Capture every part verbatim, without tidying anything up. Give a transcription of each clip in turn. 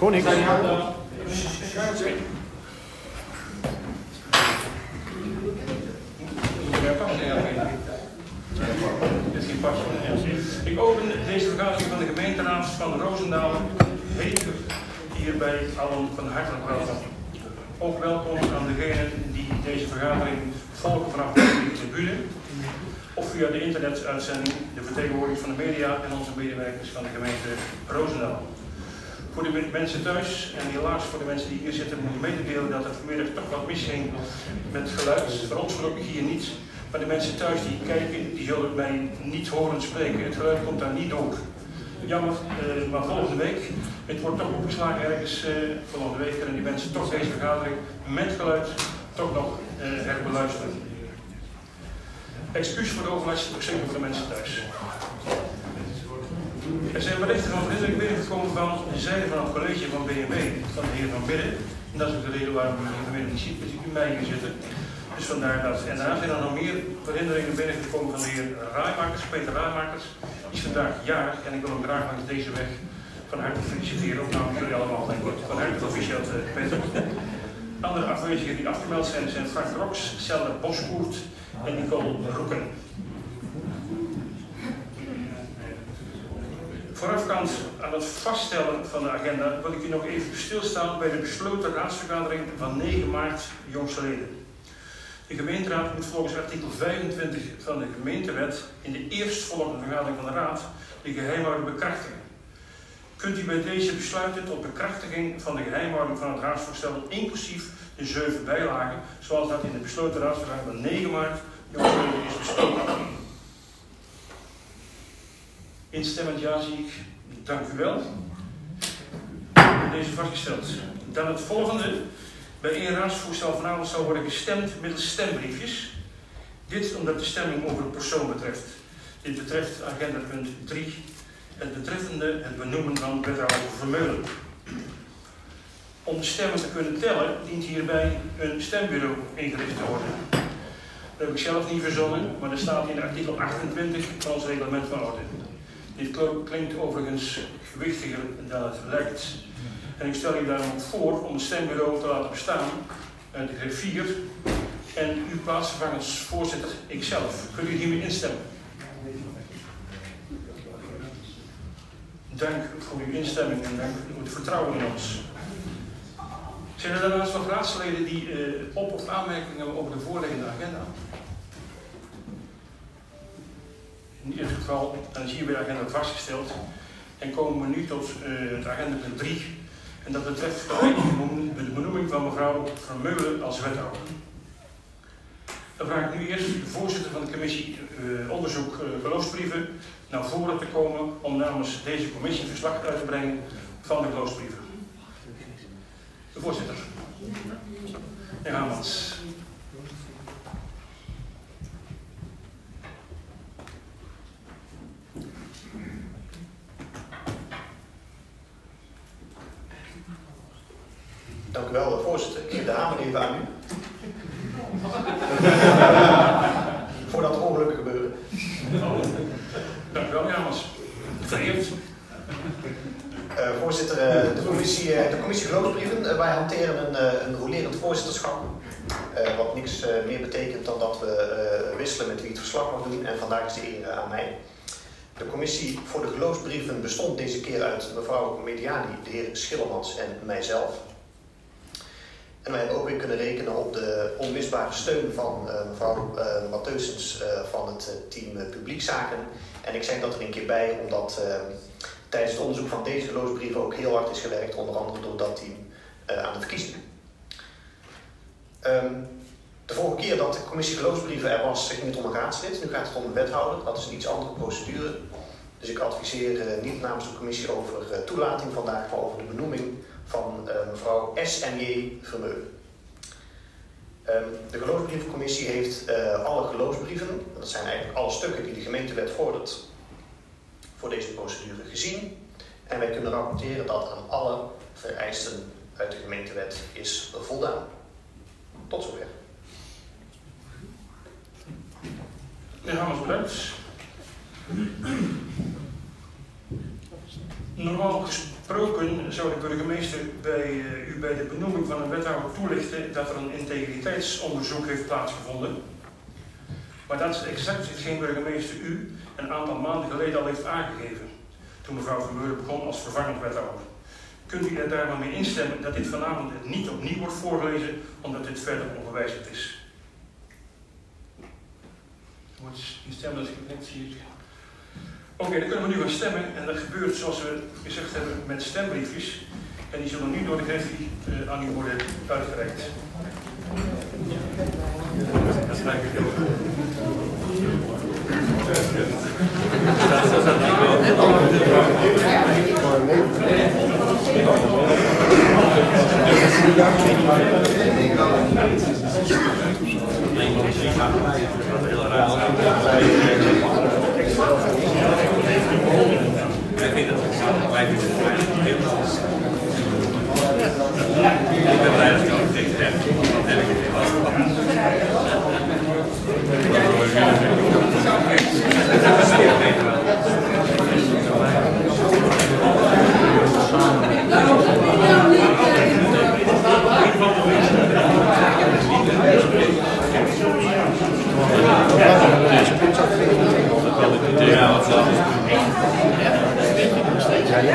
Koning. Ik open deze vergadering van de gemeenteraad van Roosendaal heet hier bij allen van harte welkom. Ook welkom aan degenen die deze vergadering volgen vanaf de tribune of via de internetuitzending, de vertegenwoordigers van de media en onze medewerkers van de gemeente Roosendaal. Voor de mensen thuis en helaas voor de mensen die hier zitten moet ik mededelen dat er vanmiddag toch wat misging met geluid. Voor ons gelukkig hier niet, maar de mensen thuis die kijken, die zullen mij niet horen spreken. Het geluid komt daar niet door. Jammer, uh, maar volgende week, het wordt toch opgeslagen ergens uh, volgende week en die mensen toch deze vergadering met geluid toch nog uh, herbeluisteren. Excuus voor de overlast, zeker voor de mensen thuis. Er zijn berichten van vriendelijk binnengekomen van de zijde van het college van B N W, van de heer Van Bidden. En dat is ook de reden waarom u vanmiddag niet ziet, dat u mij hier zitten. Dus vandaar dat. En daarna zijn er nog meer herinneringen binnengekomen van de heer Raaimakers, Peter Raaimakers. Die is vandaag jarig en ik wil hem graag langs deze weg van harte feliciteren. Ook namens jullie allemaal, denk ik. Van harte proficiat, uh, Peter. Andere afwezigen die afgemeld zijn zijn Frank Rox, Selle Boskoert en Nicole Roeken. Voorafgaand aan het vaststellen van de agenda wil ik u nog even stilstaan bij de besloten raadsvergadering van negen maart jongstleden. De gemeenteraad moet volgens artikel vijfentwintig van de gemeentewet in de eerstvolgende vergadering van de raad de geheimhouding bekrachtigen. Kunt u bij deze besluiten tot bekrachtiging van de geheimhouding van het raadsvoorstel inclusief de zeven bijlagen, zoals dat in de besloten raadsvergadering van negen maart jongstleden is besloten. Instemmend ja zie ik. Dank u wel. Deze vastgesteld. Dan het volgende. Bij één raadsvoorstel vanavond zal worden gestemd middels stembriefjes. Dit omdat de stemming over een persoon betreft. Dit betreft agenda punt drie. Het betreffende het benoemen van wethouder Vermeulen. Om de stemmen te kunnen tellen dient hierbij een stembureau ingericht te worden. Dat heb ik zelf niet verzonnen, maar dat staat in artikel achtentwintig van ons reglement van orde. Dit klinkt overigens gewichtiger dan het lijkt. En ik stel u daarom voor om het stembureau te laten bestaan uit de griffier en uw plaatsvervangers voorzitter ikzelf. Kunt u hiermee instemmen? Dank voor uw instemming en dank voor het vertrouwen in ons. Zijn er daarnaast nog raadsleden die uh, op- of aanmerkingen hebben over de voorliggende agenda? In ieder geval, dan is hier bij de agenda vastgesteld. En komen we nu tot uh, het agenda punt drie. En dat betreft de benoeming van mevrouw Vermeulen als wethouder. Dan vraag ik nu eerst de voorzitter van de commissie uh, onderzoek uh, geloofsbrieven naar voren te komen om namens deze commissie verslag uit te brengen van de geloofsbrieven. De voorzitter. Meneer Hamans. Dank u wel, voorzitter. Ik geef de hamer even aan u. Voordat er ongelukken gebeuren. Oh. Dank u wel, Jamers. Vereerd. Uh, voorzitter, uh, de commissie, uh, de commissie geloofsbrieven. Uh, wij hanteren een, uh, een rolerend voorzitterschap. Uh, wat niks uh, meer betekent dan dat we uh, wisselen met wie het verslag mag doen. En vandaag is de eer uh, aan mij. De commissie voor de geloofsbrieven bestond deze keer uit mevrouw Mediani, de heer Schillemans en mijzelf. En wij hebben ook weer kunnen rekenen op de onmisbare steun van uh, mevrouw uh, Mattheusens uh, van het uh, team uh, Publiekzaken. En ik zeg dat er een keer bij, omdat uh, tijdens het onderzoek van deze geloofsbrieven ook heel hard is gewerkt, onder andere door dat team uh, aan de verkiezingen. Um, de vorige keer dat de commissie geloofsbrieven er was, ging het om een raadslid. Nu gaat het om een wethouder. Dat is een iets andere procedure. Dus ik adviseer uh, niet namens de commissie over uh, toelating vandaag, maar over de benoeming van uh, mevrouw S M J Vermeulen. Um, de geloofsbrievencommissie heeft uh, alle geloofsbrieven, dat zijn eigenlijk alle stukken die de gemeentewet vordert, voor deze procedure gezien. En wij kunnen rapporteren dat aan alle vereisten uit de gemeentewet is voldaan. Tot zover. Meneer Hamers, bedankt. Normaal gesproken Afgesproken zou de burgemeester bij, uh, u bij de benoeming van een wethouder toelichten dat er een integriteitsonderzoek heeft plaatsgevonden. Maar dat is exact hetgeen burgemeester u een aantal maanden geleden al heeft aangegeven, toen mevrouw Vermeulen begon als vervangend wethouder. Kunt u er daar maar mee instemmen dat dit vanavond niet opnieuw wordt voorgelezen, omdat dit verder ongewijzigd is? Wordt instemmen als ik het net zie. Oké, okay, dan kunnen we nu gaan stemmen en dat gebeurt zoals we gezegd hebben met stembriefjes. En die zullen nu door de greffie uh, aan u worden uitgereikt. Dat is eigenlijk heel goed. Ik denk dat het zo blijft. Ik ben blij dat ik ook niks heb. Dat heb ik het heel ja, wat zelf. Ja, ja.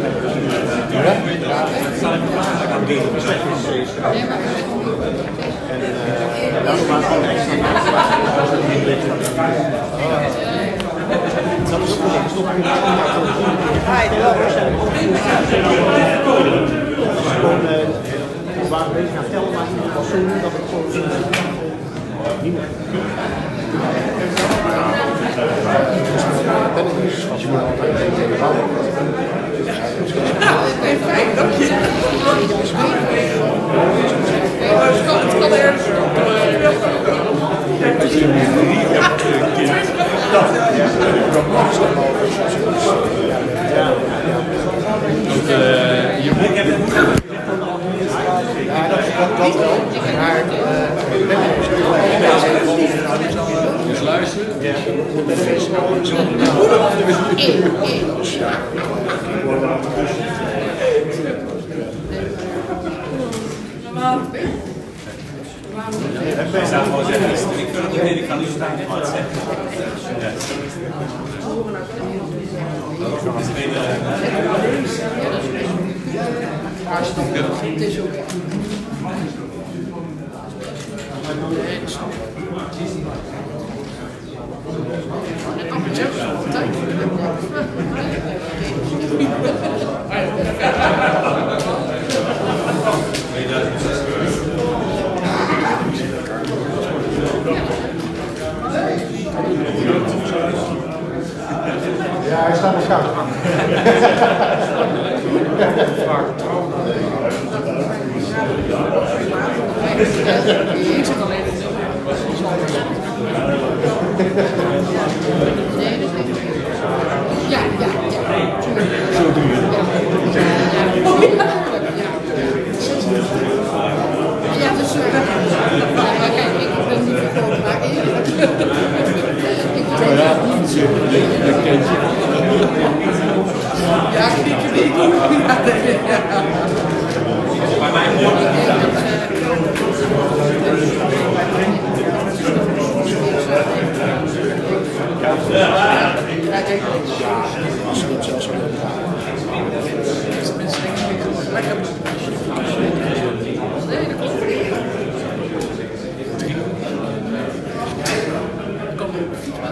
We waren bezig aan tellen, maar het was zo nu dat het gewoon niet meer. Als je maar altijd tegen houden. Nee, fijn, dank je. Het kan, het kan ergens. Je moet hebben. Ja, dat wel. Maar ik ben er dus luisteren. Ja. Dus ja. Ik zou gewoon zeggen, ik kan het niet meer, ik ga nu staan en wat zeggen. Het is ook. Ja, hij staat er schaap. Ik zit alleen in de ja, ja, ja. Zo doe je het. Ja, dus ja, kijk, ik ben niet verkopen, maar ik Ja, dat kent je. ja, ik niet doen. Maar mijn ja, kijk, Als je dat zelfs zo doet. mensen denken lekker. Nee, dat klopt. Kom op, fietsman.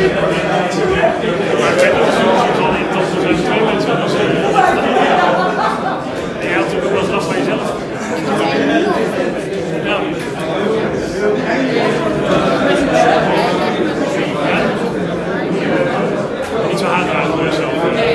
Je had natuurlijk ook wel last van jezelf. Ja. Niet zo hard aan voor jezelf.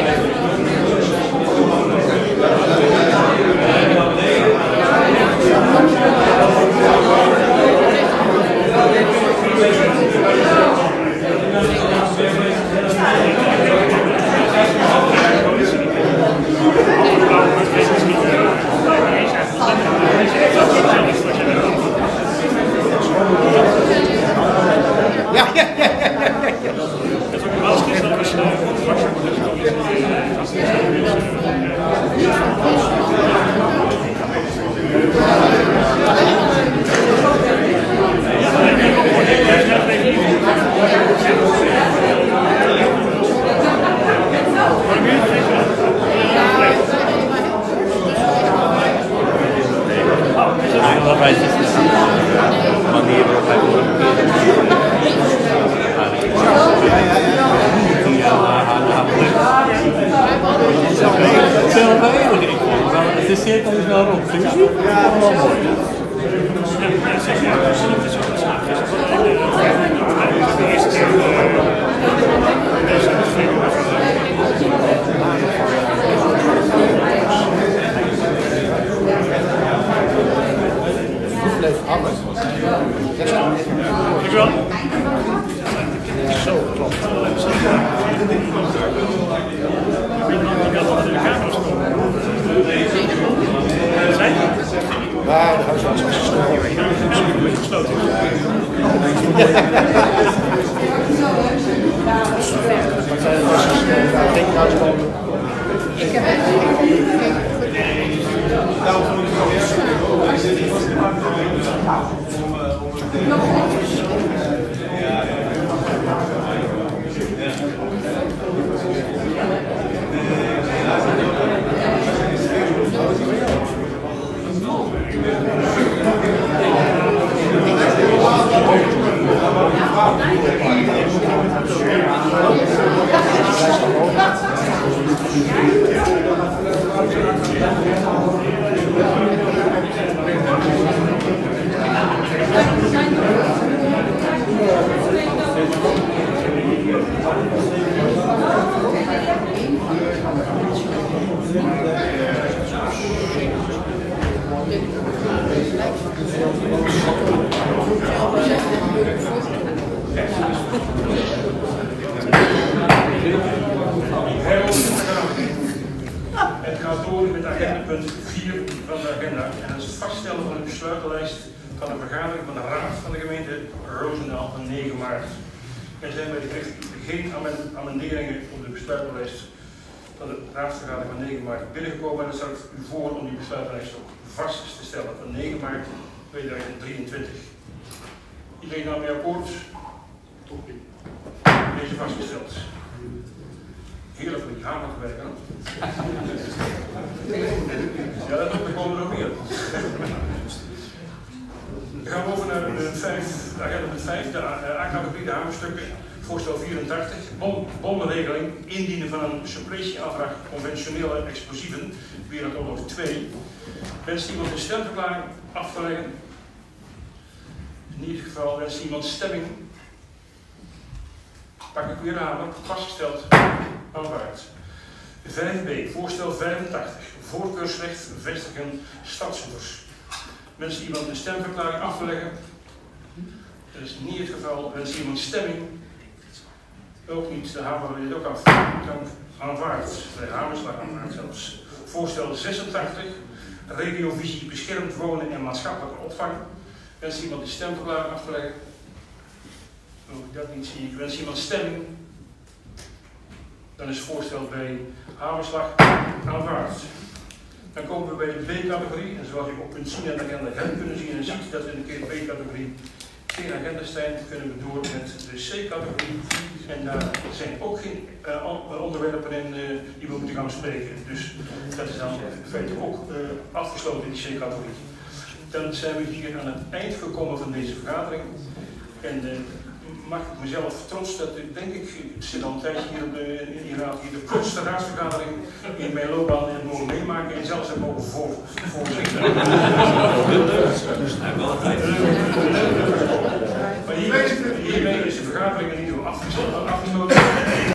Ja, ja, ja, ja, ja, ja. Dat is ook wel eens dat als je Dat wij het de manier waarop hij wordt. Zelf vereniging. Het is cirkel is wel rond. Vind je? Ja, dat is wel mooi. Dankjewel. Zo, klopt. Ja, de huisarts was gesloten. Ik heb Het gaat door met agendapunt vier van de agenda en dat is het vaststellen van de besluitenlijst van de vergadering van de Raad van de gemeente Roosendaal van negen maart. Er zijn bij de recht geen amenderingen op de besluitenlijst van de raadsvergadering van negen maart binnengekomen en dan stel ik u voor om die besluitenlijst ook vast te stellen van negen maart tweeduizend drieëntwintig. Iedereen daarmee akkoord? Deze vastgesteld. Heerlijk van die hamer te werken. Ja, dat ook, er komen er nog meer. Dan gaan we over naar de vijf, de agenda met vijf, de A-categorie, de hamerstukken. Voorstel vierentachtig, bon, bonregeling, indienen van een suppletieaanvraag conventionele explosieven, Wereldoorlog twee. Wenst iemand een stemverklaring af te leggen? In ieder geval wenst iemand stemming. Pak ik weer de hamer, vastgesteld, aanvaard. vijf b, voorstel vijfentachtig, voorkeursrecht vestigen stadshoeders. Wenst iemand een stemverklaring af te leggen? Dat is niet het geval. Wenst iemand stemming? Ook niet, de hamer wil dit ook af. Dan aanvaard, de hamerslag aanvaard zelfs. Voorstel zesentachtig, regiovisie beschermd wonen en maatschappelijke opvang. Wenst iemand de stemverklaring af te leggen? Ook dat niet zie ik. Wens iemand stemming? Dan is voorstel bij hamerslag aanvaard. Dan komen we bij de B-categorie. En zoals u op kunt zien en de agenda hebt kunnen zien en ziet dat we in de B-categorie geen agenda zijn, kunnen we door met de C-categorie. En daar zijn ook geen uh, onderwerpen in uh, die we moeten gaan bespreken. Dus dat is dan in feite ook uh, afgesloten in die C-categorie. Dan zijn we hier aan het eind gekomen van deze vergadering. En uh, maak ik mezelf trots dat ik denk ik, ik zit al een tijdje hier op de, in die raad, hier de kortste raadsvergadering in mijn loopbaan heb mogen meemaken en zelfs heb mogen voor, voorzitten. Maar hiermee, hiermee is de vergadering in ieder geval afgesloten.